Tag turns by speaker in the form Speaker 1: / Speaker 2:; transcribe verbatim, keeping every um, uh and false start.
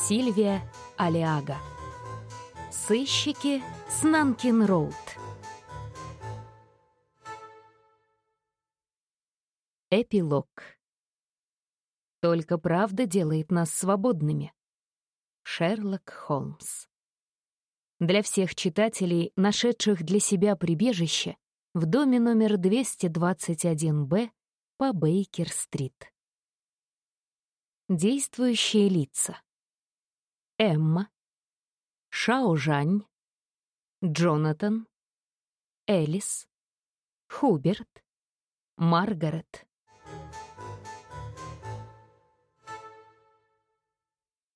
Speaker 1: Сильвия Алиага. Сыщики с Нанкин-Роуд. Эпилог. Только правда делает нас свободными. Шерлок Холмс. Для всех читателей, нашедших для себя прибежище в доме номер двести двадцать один Б по Бейкер-стрит. Действующие лица. Эмма, Шао Жань, Джонатан, Элис, Хуберт, Маргарет,